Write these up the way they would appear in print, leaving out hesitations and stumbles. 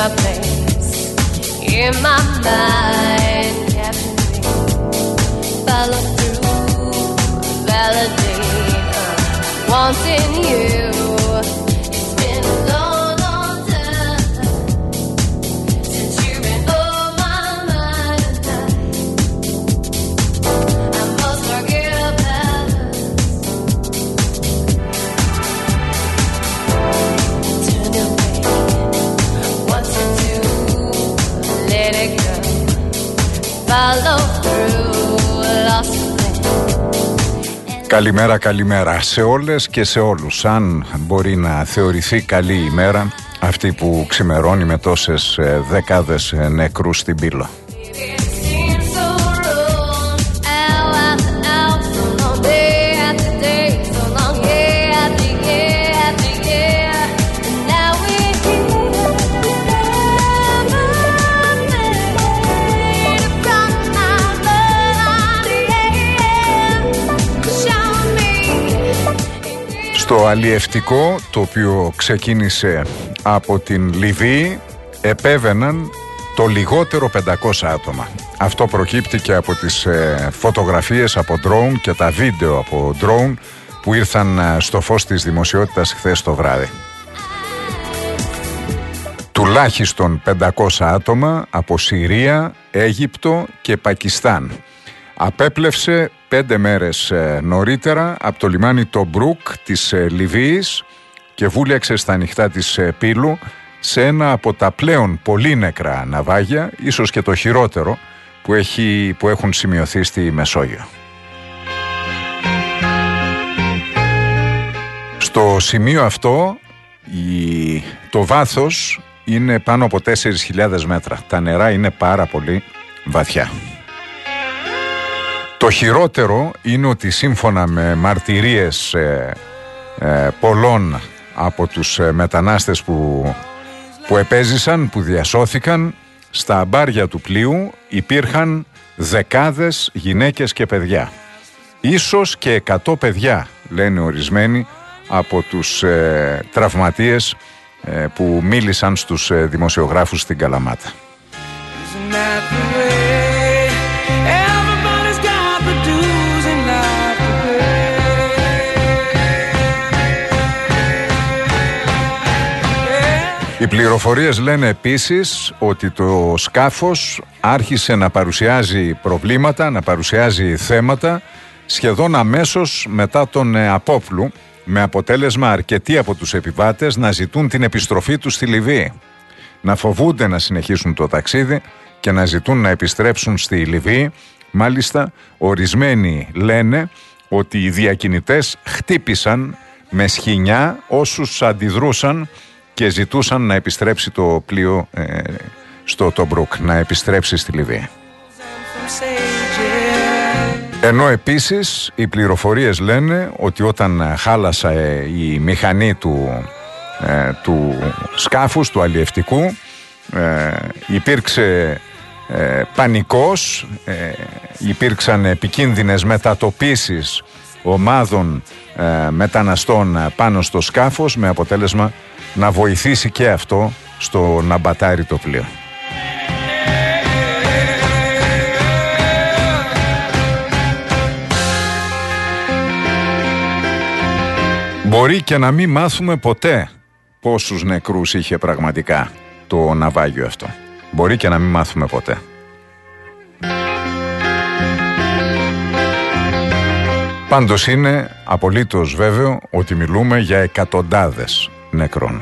a place in my mind, capture me, follow through, validate, wanting you. It's been a long, long time since you've been on my mind, and I must forget about us. Turn away, want to do, let it go, follow through, lost. Καλημέρα, καλημέρα σε όλες και σε όλους. Αν μπορεί να θεωρηθεί καλή ημέρα αυτή που ξημερώνει με τόσες δεκάδες νεκρούς στην Πύλο. Στο αλλιευτικό, το οποίο ξεκίνησε από την Λιβύη, επέβαιναν το λιγότερο 500 άτομα. Αυτό προκύπτει και από τις φωτογραφίες από drone και τα βίντεο από drone που ήρθαν στο φως της δημοσιότητας χθες το βράδυ. Τουλάχιστον 500 άτομα από Συρία, Αίγυπτο και Πακιστάν. Απέπλευσε 5 μέρες νωρίτερα από το λιμάνι Τομπρούκ της Λιβύης και βούλιαξε στα ανοιχτά της Πύλου σε ένα από τα πλέον πολύ νεκρά ναυάγια, ίσως και το χειρότερο που έχουν σημειωθεί στη Μεσόγειο. Στο σημείο αυτό το βάθος είναι πάνω από 4.000 μέτρα. Τα νερά είναι πάρα πολύ βαθιά. Το χειρότερο είναι ότι σύμφωνα με μαρτυρίες πολλών από τους μετανάστες που επέζησαν, που διασώθηκαν, στα μπάρια του πλοίου υπήρχαν δεκάδες γυναίκες και παιδιά. Ίσως και 100 παιδιά, λένε ορισμένοι από τους τραυματίες που μίλησαν στους δημοσιογράφους στην Καλαμάτα. Οι πληροφορίες λένε επίσης ότι το σκάφος άρχισε να παρουσιάζει προβλήματα, να παρουσιάζει θέματα σχεδόν αμέσως μετά τον απόπλου, με αποτέλεσμα αρκετοί από τους επιβάτες να ζητούν την επιστροφή τους στη Λιβύη, να φοβούνται να συνεχίσουν το ταξίδι και να ζητούν να επιστρέψουν στη Λιβύη. Μάλιστα, ορισμένοι λένε ότι οι διακινητές χτύπησαν με σχοινιά όσους αντιδρούσαν και ζητούσαν να επιστρέψει το πλοίο στο Τομπρούκ, να επιστρέψει στη Λιβύη. Ενώ επίσης οι πληροφορίες λένε ότι όταν χάλασε η μηχανή του σκάφους, του αλλιευτικού, υπήρξε πανικός, υπήρξαν επικίνδυνες μετατοπίσεις ομάδων μεταναστών πάνω στο σκάφος, με αποτέλεσμα να βοηθήσει και αυτό στο να μπατάρει το πλοίο. Μπορεί και να μην μάθουμε ποτέ πόσους νεκρούς είχε πραγματικά το ναυάγιο αυτό. Μπορεί και να μην μάθουμε ποτέ. Πάντως είναι απολύτως βέβαιο ότι μιλούμε για εκατοντάδες νεκρών.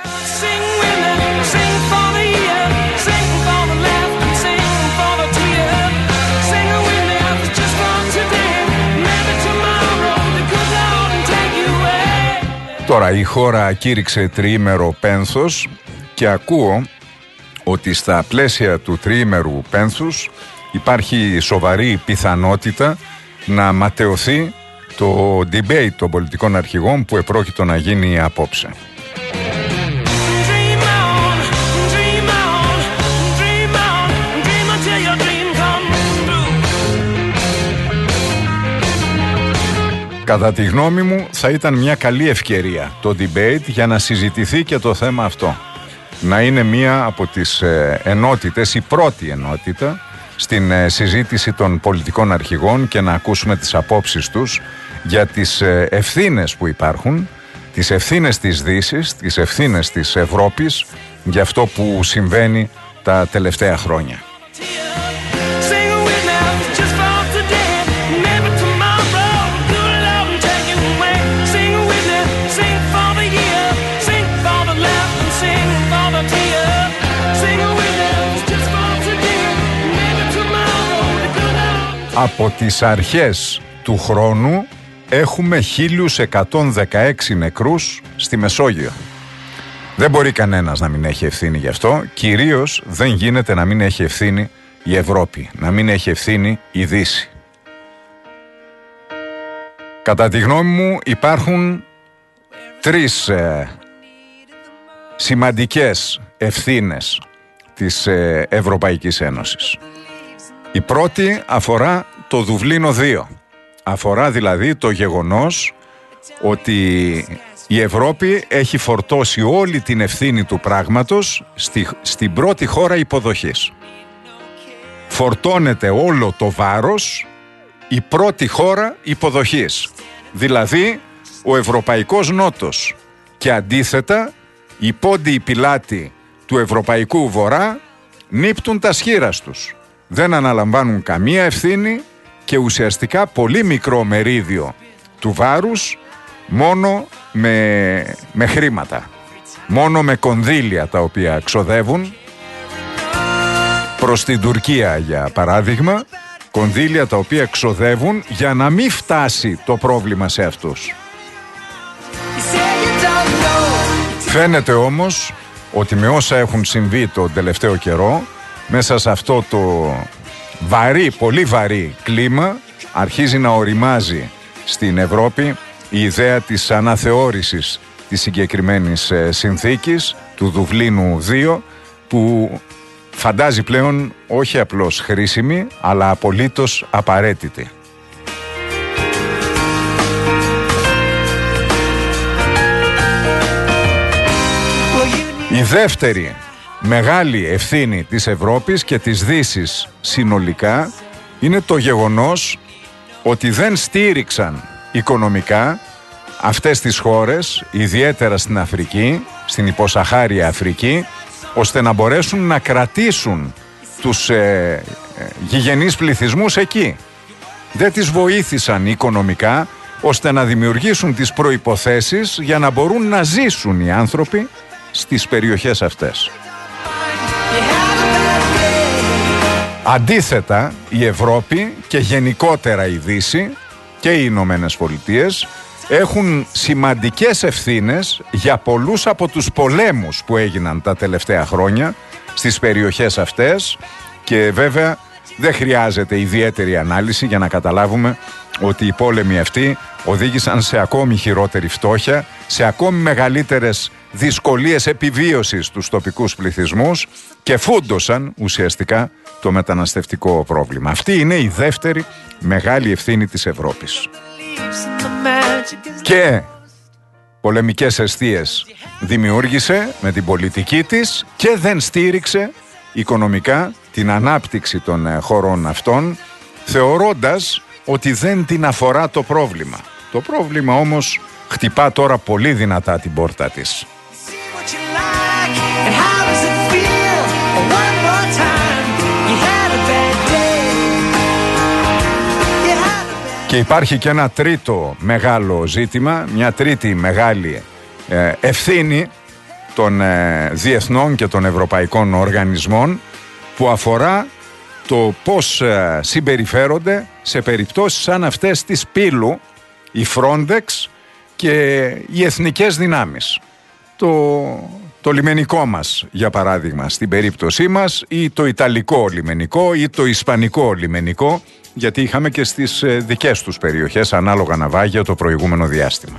Τώρα η χώρα κήρυξε τριήμερο πένθος και ακούω ότι στα πλαίσια του τριήμερου πένθους υπάρχει σοβαρή πιθανότητα να ματαιωθεί το debate των πολιτικών αρχηγών που επρόκειτο να γίνει απόψε. Κατά τη γνώμη μου θα ήταν μια καλή ευκαιρία το debate για να συζητηθεί και το θέμα αυτό. να είναι μία από τις ενότητες, η πρώτη ενότητα στην συζήτηση των πολιτικών αρχηγών και να ακούσουμε τις απόψεις τους για τις ευθύνες που υπάρχουν, τις ευθύνες της Δύσης, τις ευθύνες της Ευρώπης για αυτό που συμβαίνει τα τελευταία χρόνια. Από τις αρχές του χρόνου έχουμε 1116 νεκρούς στη Μεσόγειο. Δεν μπορεί κανένας να μην έχει ευθύνη γι' αυτό. Κυρίως δεν γίνεται να μην έχει ευθύνη η Ευρώπη, να μην έχει ευθύνη η Δύση. Κατά τη γνώμη μου υπάρχουν τρεις σημαντικές ευθύνες της Ευρωπαϊκής Ένωσης. Η πρώτη αφορά το Δουβλίνο 2. Αφορά δηλαδή το γεγονός ότι η Ευρώπη έχει φορτώσει όλη την ευθύνη του πράγματος στην πρώτη χώρα υποδοχής. Φορτώνεται όλο το βάρος η πρώτη χώρα υποδοχής, δηλαδή ο Ευρωπαϊκός Νότος, και αντίθετα οι πόντιοι πιλάτοι του Ευρωπαϊκού Βορρά νύπτουν τα σχήρας τους. Δεν αναλαμβάνουν καμία ευθύνη και ουσιαστικά πολύ μικρό μερίδιο του βάρους, μόνο με χρήματα, μόνο με κονδύλια τα οποία ξοδεύουν προς την Τουρκία, για παράδειγμα, κονδύλια τα οποία ξοδεύουν για να μην φτάσει το πρόβλημα σε αυτούς. Φαίνεται όμως ότι με όσα έχουν συμβεί τον τελευταίο καιρό, μέσα σε αυτό το βαρύ, πολύ βαρύ κλίμα, αρχίζει να οριμάζει στην Ευρώπη η ιδέα της αναθεώρησης της συγκεκριμένης συνθήκης του Δουβλίνου 2, που φαντάζει πλέον όχι απλώς χρήσιμη, αλλά απολύτως απαραίτητη. Η δεύτερη μεγάλη ευθύνη της Ευρώπης και της Δύσης συνολικά είναι το γεγονός ότι δεν στήριξαν οικονομικά αυτές τις χώρες, ιδιαίτερα στην Αφρική, στην υποσαχάρια Αφρική, ώστε να μπορέσουν να κρατήσουν τους γηγενείς πληθυσμούς εκεί. Δεν τις βοήθησαν οικονομικά ώστε να δημιουργήσουν τις προϋποθέσεις για να μπορούν να ζήσουν οι άνθρωποι στις περιοχές αυτές. Αντίθετα, η Ευρώπη και γενικότερα η Δύση και οι Ηνωμένες Πολιτείες έχουν σημαντικές ευθύνες για πολλούς από τους πολέμους που έγιναν τα τελευταία χρόνια στις περιοχές αυτές, και βέβαια δεν χρειάζεται ιδιαίτερη ανάλυση για να καταλάβουμε ότι οι πόλεμοι αυτοί οδήγησαν σε ακόμη χειρότερη φτώχεια, σε ακόμη μεγαλύτερες δυσκολίες επιβίωσης στους τοπικούς πληθυσμούς και φούντωσαν ουσιαστικά το μεταναστευτικό πρόβλημα. Αυτή είναι η δεύτερη μεγάλη ευθύνη της Ευρώπης. Και πολεμικές αιστείες δημιούργησε με την πολιτική της και δεν στήριξε οικονομικά την ανάπτυξη των χωρών αυτών, θεωρώντας ότι δεν την αφορά το πρόβλημα. Το πρόβλημα όμως χτυπά τώρα πολύ δυνατά την πόρτα της. Και υπάρχει και ένα τρίτο μεγάλο ζήτημα, μια τρίτη μεγάλη ευθύνη των διεθνών και των ευρωπαϊκών οργανισμών, που αφορά το πώς συμπεριφέρονται σε περιπτώσεις σαν αυτές της Πύλου η Frontex και οι εθνικές δυνάμεις. Το λιμενικό μας, για παράδειγμα, στην περίπτωσή μας, ή το ιταλικό λιμενικό ή το ισπανικό λιμενικό, γιατί είχαμε και στις δικές τους περιοχές ανάλογα ναυάγια το προηγούμενο διάστημα.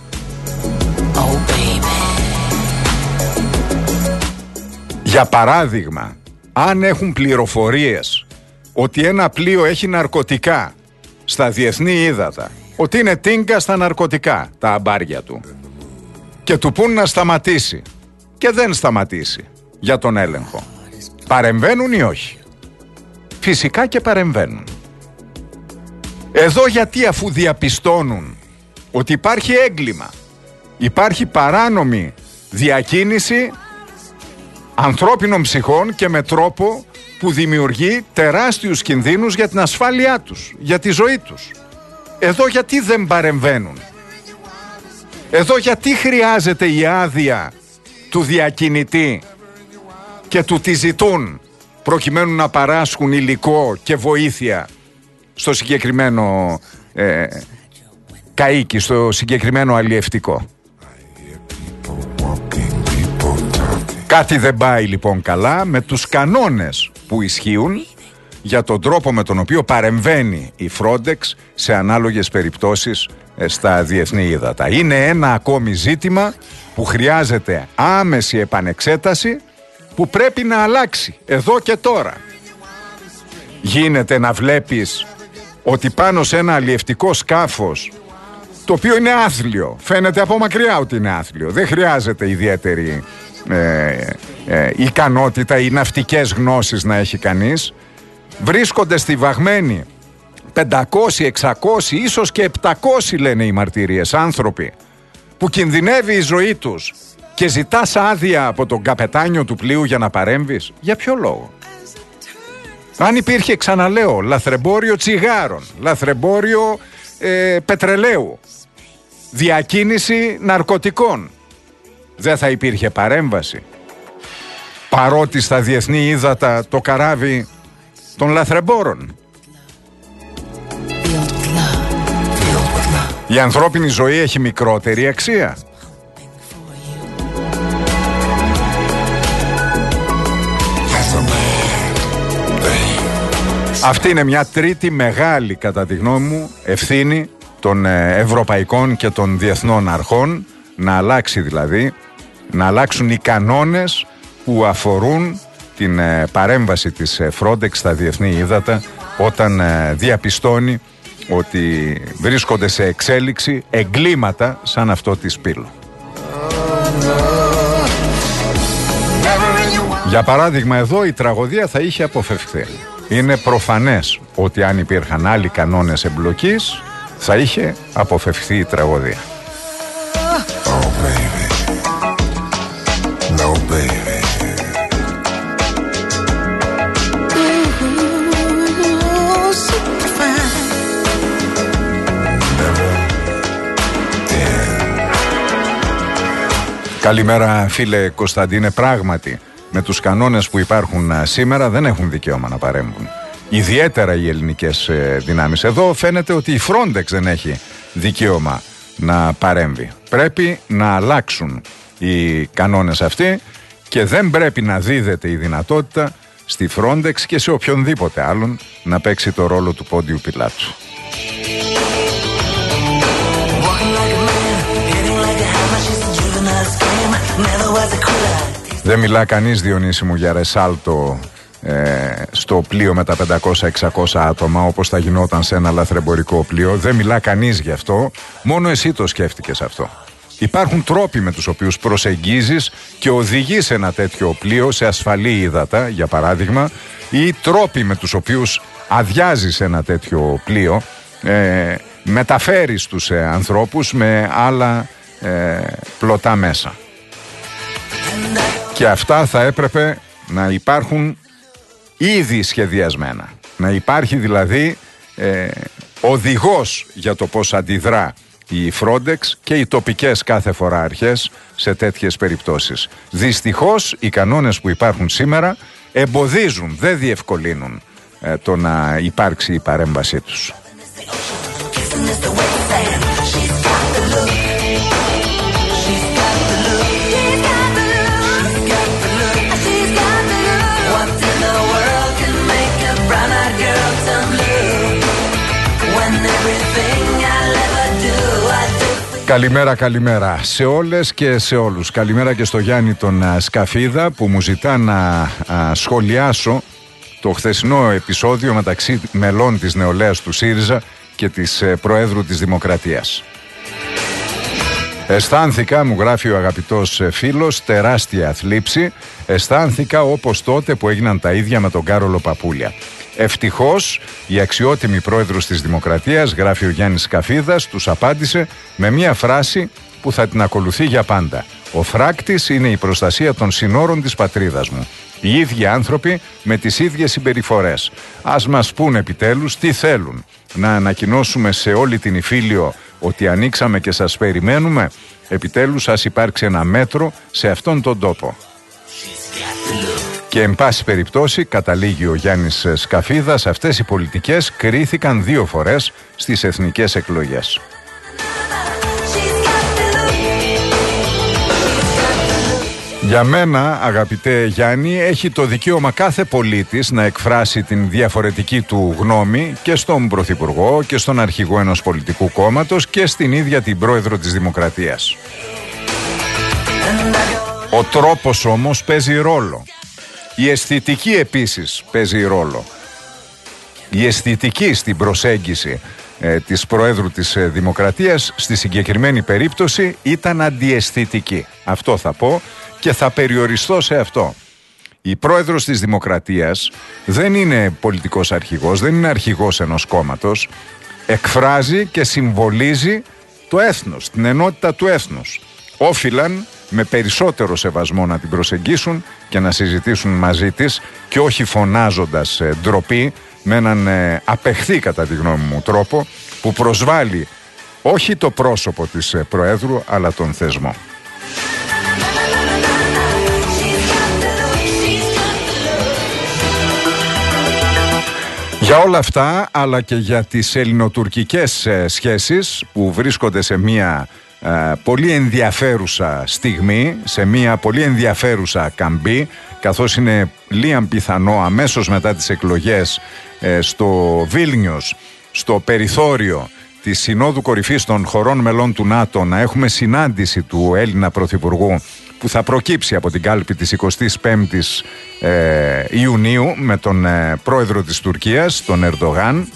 Για παράδειγμα, αν έχουν πληροφορίες ότι ένα πλοίο έχει ναρκωτικά στα διεθνή ύδατα, ότι είναι τίνκα στα ναρκωτικά τα αμπάρια του, και του πουν να σταματήσει, και δεν σταματήσει για τον έλεγχο, παρεμβαίνουν ή όχι? Φυσικά και παρεμβαίνουν. Εδώ γιατί, αφού διαπιστώνουν ότι υπάρχει έγκλημα, υπάρχει παράνομη διακίνηση ανθρώπινων ψυχών και με τρόπο που δημιουργεί τεράστιους κινδύνους για την ασφάλειά τους, για τη ζωή τους, εδώ γιατί δεν παρεμβαίνουν? Εδώ γιατί χρειάζεται η άδεια του διακινητή και του τη ζητούν προκειμένου να παράσχουν υλικό και βοήθεια στο συγκεκριμένο καΐκι, στο συγκεκριμένο αλλιευτικό? Κάτι δεν πάει λοιπόν καλά με τους κανόνες που ισχύουν για τον τρόπο με τον οποίο παρεμβαίνει η Frontex σε ανάλογες περιπτώσεις στα διεθνή ύδατα. Είναι ένα ακόμη ζήτημα που χρειάζεται άμεση επανεξέταση, που πρέπει να αλλάξει εδώ και τώρα. Γίνεται να βλέπεις ότι πάνω σε ένα αλλιευτικό σκάφος, το οποίο είναι άθλιο, φαίνεται από μακριά ότι είναι άθλιο, δεν χρειάζεται ιδιαίτερη ικανότητα ή ναυτικές γνώσεις να έχει κανείς, βρίσκονται στιβαγμένοι 500, 600, ίσως και 700, λένε οι μαρτυρίες, άνθρωποι που κινδυνεύει η ζωή τους, και ζητάς άδεια από τον καπετάνιο του πλοίου για να παρέμβεις? Για ποιο λόγο? Αν υπήρχε, ξαναλέω, λαθρεμπόριο τσιγάρων, λαθρεμπόριο πετρελαίου, διακίνηση ναρκωτικών, δεν θα υπήρχε παρέμβαση? Παρότι στα διεθνή ύδατα το καράβι των λαθρεμπόρων, η ανθρώπινη ζωή έχει μικρότερη αξία? Αυτή είναι μια τρίτη μεγάλη, κατά τη γνώμη μου, ευθύνη των ευρωπαϊκών και των διεθνών αρχών, να αλλάξει δηλαδή, να αλλάξουν οι κανόνες που αφορούν την παρέμβαση της Frontex στα διεθνή ύδατα όταν διαπιστώνει ότι βρίσκονται σε εξέλιξη εγκλήματα σαν αυτό της Πύλου. Για παράδειγμα, εδώ η τραγωδία θα είχε αποφευχθεί. Είναι προφανές ότι αν υπήρχαν άλλοι κανόνες εμπλοκής, θα είχε αποφευχθεί η τραγωδία. Καλημέρα φίλε Κωνσταντίνε, πράγματι με τους κανόνες που υπάρχουν σήμερα δεν έχουν δικαίωμα να παρέμβουν, ιδιαίτερα οι ελληνικές δυνάμεις. Εδώ φαίνεται ότι η Frontex δεν έχει δικαίωμα να παρέμβει. Πρέπει να αλλάξουν οι κανόνες αυτοί και δεν πρέπει να δίδεται η δυνατότητα στη Frontex και σε οποιονδήποτε άλλον να παίξει το ρόλο του Πόντιου Πιλάτου. Δεν μιλά κανείς, Διονύση μου, για ρεσάλτο στο πλοίο με τα 500-600 άτομα, όπως θα γινόταν σε ένα λαθρεμπορικό πλοίο. Δεν μιλά κανείς γι' αυτό, μόνο εσύ το σκέφτηκες αυτό. Υπάρχουν τρόποι με τους οποίους προσεγγίζεις και οδηγείς ένα τέτοιο πλοίο σε ασφαλή ύδατα, για παράδειγμα, ή τρόποι με τους οποίους αδειάζεις ένα τέτοιο πλοίο, μεταφέρεις τους ανθρώπους με άλλα πλωτά μέσα. Και αυτά θα έπρεπε να υπάρχουν ήδη σχεδιασμένα. Να υπάρχει δηλαδή οδηγός για το πώς αντιδρά η Frontex και οι τοπικές κάθε φορά αρχές σε τέτοιες περιπτώσεις. Δυστυχώς οι κανόνες που υπάρχουν σήμερα εμποδίζουν, δεν διευκολύνουν το να υπάρξει η παρέμβασή τους. Καλημέρα, καλημέρα σε όλες και σε όλους. Καλημέρα και στο Γιάννη τον Σκαφίδα που μου ζητά να σχολιάσω το χθεσινό επεισόδιο μεταξύ μελών της νεολαίας του ΣΥΡΙΖΑ και της Προέδρου της Δημοκρατίας. Αισθάνθηκα, μου γράφει ο αγαπητός φίλος, τεράστια θλίψη. Αισθάνθηκα όπως τότε που έγιναν τα ίδια με τον Κάρολο Παπούλια. Ευτυχώς η αξιότιμη πρόεδρος της Δημοκρατίας, γράφει ο Γιάννης Σκαφίδας, τους απάντησε με μια φράση που θα την ακολουθεί για πάντα. Ο φράκτης είναι η προστασία των συνόρων της πατρίδας μου. Οι ίδιοι άνθρωποι με τις ίδιες συμπεριφορές. Ας μας πούν επιτέλους τι θέλουν. Να ανακοινώσουμε σε όλη την Ιφίλιο ότι ανοίξαμε και σας περιμένουμε. Επιτέλους ας υπάρξει ένα μέτρο σε αυτόν τον τόπο. Και εν πάση περιπτώσει, καταλήγει ο Γιάννης Σκαφίδας, αυτές οι πολιτικές κρίθηκαν 2 φορές στις εθνικές εκλογές. Για μένα, αγαπητέ Γιάννη, έχει το δικαίωμα κάθε πολίτης να εκφράσει την διαφορετική του γνώμη και στον Πρωθυπουργό και στον αρχηγό ενός πολιτικού κόμματος και στην ίδια την πρόεδρο της Δημοκρατίας. Ο τρόπος όμως παίζει ρόλο. Η αισθητική επίσης παίζει ρόλο. Η αισθητική στην προσέγγιση της Προέδρου της Δημοκρατίας στη συγκεκριμένη περίπτωση ήταν αντιαισθητική. Αυτό θα πω και θα περιοριστώ σε αυτό. Η Πρόεδρος της Δημοκρατίας δεν είναι πολιτικός αρχηγός, δεν είναι αρχηγός ενός κόμματος. Εκφράζει και συμβολίζει το έθνος, την ενότητα του έθνους. Όφυλαν με περισσότερο σεβασμό να την προσεγγίσουν και να συζητήσουν μαζί της και όχι φωνάζοντας ντροπή με έναν απεχθή κατά τη γνώμη μου τρόπο που προσβάλλει όχι το πρόσωπο της Προέδρου αλλά τον θεσμό. Για όλα αυτά αλλά και για τις ελληνοτουρκικές σχέσεις που βρίσκονται σε μια πολύ ενδιαφέρουσα στιγμή, σε μια πολύ ενδιαφέρουσα καμπή, καθώς είναι λίγαν πιθανό αμέσως μετά τις εκλογές στο Βίλνιος, στο περιθώριο της Συνόδου Κορυφής των χωρών μελών του ΝΑΤΟ, να έχουμε συνάντηση του Έλληνα Πρωθυπουργού που θα προκύψει από την κάλπη της 25ης Ιουνίου με τον πρόεδρο της Τουρκίας, τον Ερντογάν.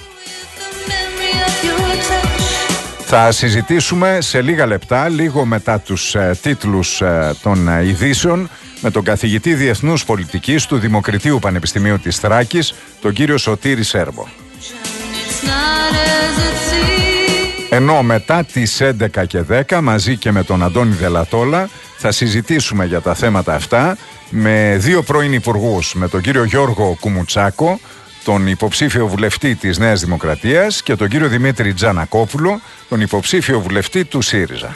Θα συζητήσουμε σε λίγα λεπτά, λίγο μετά τους τίτλους των ειδήσεων, με τον καθηγητή Διεθνούς Πολιτικής του Δημοκριτείου Πανεπιστημίου της Θράκης, τον κύριο Σωτήρη Σέρβο. Ενώ μετά τις 11 και 10, μαζί και με τον Αντώνη Δελατόλα, θα συζητήσουμε για τα θέματα αυτά με 2 πρώην υπουργούς, με τον κύριο Γιώργο Κουμουτσάκο, τον υποψήφιο βουλευτή της Νέας Δημοκρατίας, και τον κύριο Δημήτρη Τζανακόπουλο, τον υποψήφιο βουλευτή του ΣΥΡΙΖΑ.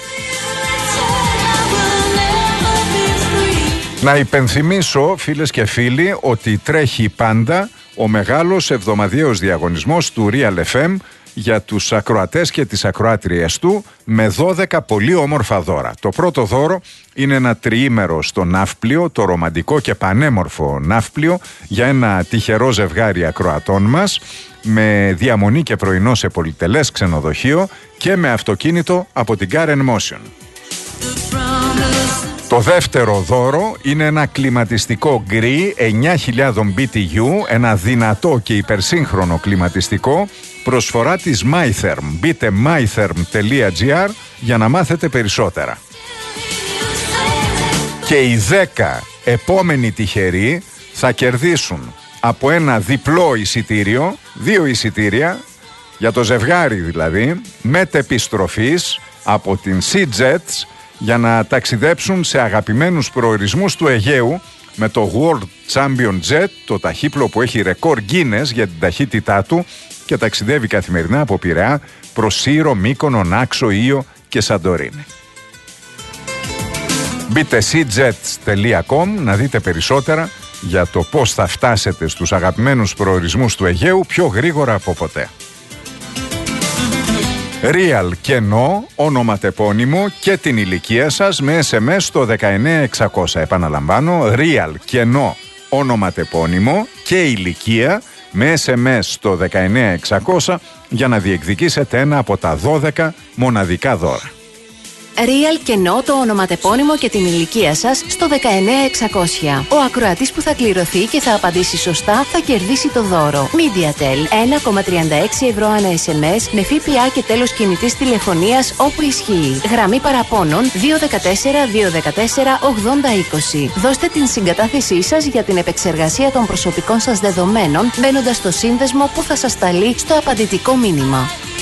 Να υπενθυμίσω, φίλες και φίλοι, ότι τρέχει πάντα ο μεγάλος εβδομαδιαίος διαγωνισμός του Real FM για τους ακροατές και τις ακροάτριες του, με 12 πολύ όμορφα δώρα. Το πρώτο δώρο είναι ένα τριήμερο στο Ναύπλιο, το ρομαντικό και πανέμορφο Ναύπλιο, για ένα τυχερό ζευγάρι ακροατών μας, με διαμονή και πρωινό σε πολυτελές ξενοδοχείο και με αυτοκίνητο από την Car Motion. Το δεύτερο δώρο είναι ένα κλιματιστικό γκρι 9.000 BTU, ένα δυνατό και υπερσύγχρονο κλιματιστικό, προσφορά της MyTherm. Μπείτε mytherm.gr για να μάθετε περισσότερα. Και οι 10 επόμενοι τυχεροί θα κερδίσουν από ένα διπλό εισιτήριο, 2 εισιτήρια, για το ζευγάρι δηλαδή, μετεπιστροφής από την SeaJets, για να ταξιδέψουν σε αγαπημένους προορισμούς του Αιγαίου με το World Champion Jet, το ταχύπλο που έχει ρεκόρ Guinness για την ταχύτητά του και ταξιδεύει καθημερινά από Πειραιά προς Σύρο, Μύκονο, Νάξο, Ήο και Σαντορίνη. Μπείτε seajets.com να δείτε περισσότερα για το πώς θα φτάσετε στους αγαπημένους προορισμούς του Αιγαίου πιο γρήγορα από ποτέ. Real κενό, ονοματεπώνυμο και την ηλικία σας με SMS στο 19600. Επαναλαμβάνω, Real κενό, ονοματεπώνυμο και ηλικία με SMS στο 19600 για να διεκδικήσετε ένα από τα 12 μοναδικά δώρα. Real και No το ονοματεπώνυμο και την ηλικία σας στο 19600. Ο ακροατής που θα κληρωθεί και θα απαντήσει σωστά θα κερδίσει το δώρο. MediaTel 1,36 ευρώ ανά SMS με ΦΠΑ και τέλος κινητής τηλεφωνίας όπου ισχύει. Γραμμή παραπώνων 214-214-8020. Δώστε την συγκατάθεσή σας για την επεξεργασία των προσωπικών σας δεδομένων μπαίνοντας στο σύνδεσμο που θα σας σταλεί στο απαντητικό μήνυμα.